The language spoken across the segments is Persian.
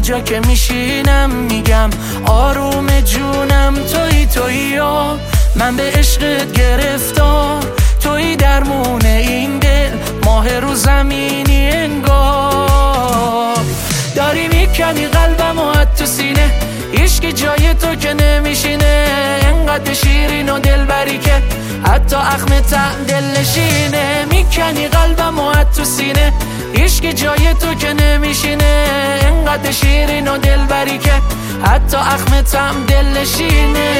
جا که میشینم میگم آروم جونم تویی و من به عشقت گرفتار، تویی درمون این دل، ماه رو زمینی انگار. داری میکنی قلبم و حد تو سینه، هیچکی جای تو که نمیشینه، انقدر شیرین و دلبری که حتی اخم ته دل نشینه. میکنی قلبم و حد تو سینه، هیچکی جای تو که نمیشینه، انقدر شیرین و دلبری که حتی اخم ته دل نشینه.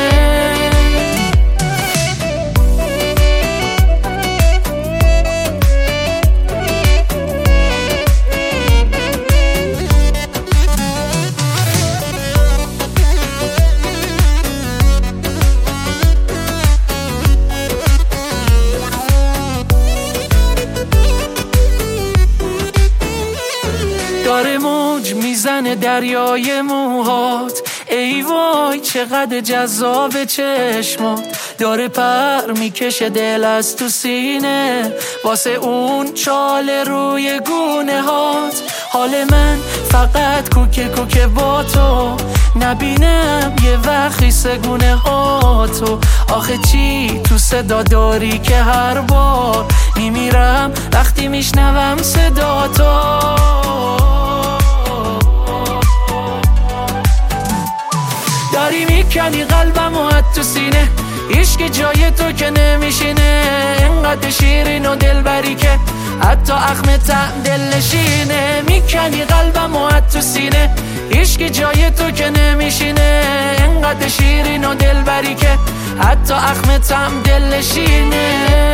داره موج میزنه دریای موهات، ای وای چقدر جذاب چشمات. داره پر میکشه دل از تو سینه، واسه اون چاله روی گونه هات. حال من فقط کوکه با تو، نبینم یه وقتی سگونه هاتو. آخه چی تو صدا داری که هر بار میمیرم وقتی میشنوم صدا تو. داری میکنی قلبم و حد تو سینه، هیچکی جای تو که نمیشینه، انقدر شیرین و دلبری که حتی اخم ته دل نشینه. میکنی قلبم و حد تو سینه، هیچکی جای تو که نمیشینه، انقدر شیرین و دلبری که حتی اخم ته دل نشینه.